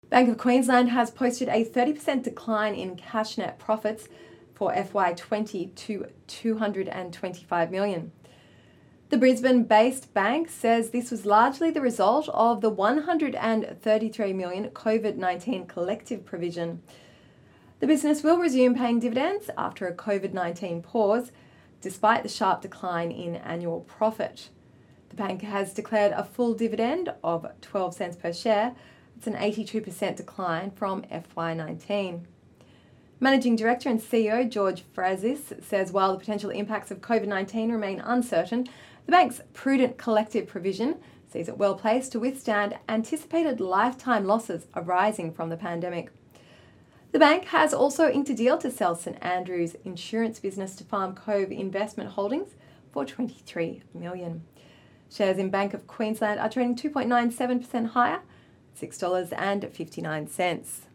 Bank of Queensland has posted a 30% decline in cash net profits for FY20 to $225 million. The Brisbane-based bank says this was largely the result of the $133 million COVID-19 collective provision. The business will resume paying dividends after a COVID-19 pause, despite the sharp decline in annual profit. The bank has declared a full dividend of 12 cents per share. It's an 82% decline from FY19. Managing Director and CEO George Frazis says while the potential impacts of COVID-19 remain uncertain, the bank's prudent collective provision sees it well placed to withstand anticipated lifetime losses arising from the pandemic. The bank has also inked a deal to sell St Andrew's insurance business to Farm Cove Investment Holdings for $23 million. Shares in Bank of Queensland are trading 2.97% higher, $6.59.